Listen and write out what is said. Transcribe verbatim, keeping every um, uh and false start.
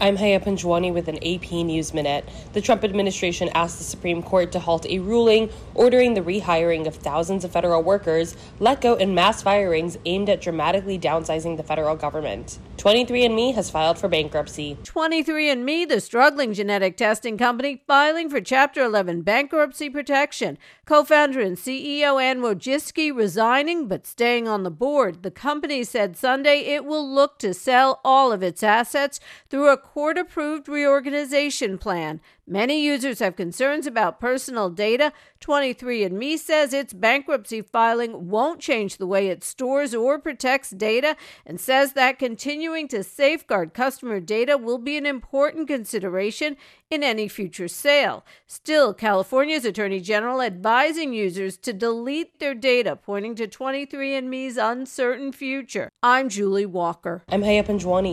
I'm Haya Panjwani with an A P News Minute. The Trump administration asked the Supreme Court to halt a ruling ordering the rehiring of thousands of federal workers, let go and mass firings aimed at dramatically downsizing the federal government. twenty-three and me has filed for bankruptcy. twenty-three and me, the struggling genetic testing company, filing for Chapter eleven bankruptcy protection. Co-founder and C E O Anne Wojcicki resigning but staying on the board. The company said Sunday it will look to sell all of its assets through a court-approved reorganization plan. Many users have concerns about personal data. twenty-three and me says its bankruptcy filing won't change the way it stores or protects data and says that continuing to safeguard customer data will be an important consideration in any future sale. Still, California's Attorney General advising users to delete their data, pointing to twenty-three and me's uncertain future. I'm Julie Walker. I'm Haya Panjwani.